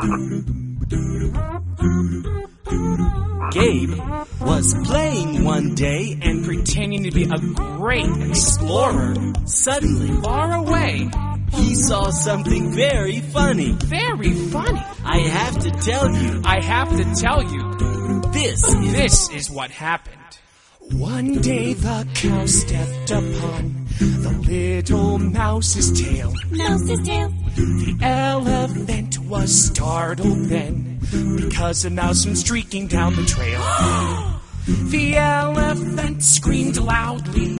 Gabe was playing one day and pretending to be a great explorer. suddenly Far away. he saw something very funny. Very funny. I have to tell you, I have to tell you, this is what happened. One day the cow stepped upon the little mouse's tail. Mouse's tail. The elephant was startled then, because a mouse went streaking down the trail. The elephant screamed loudly.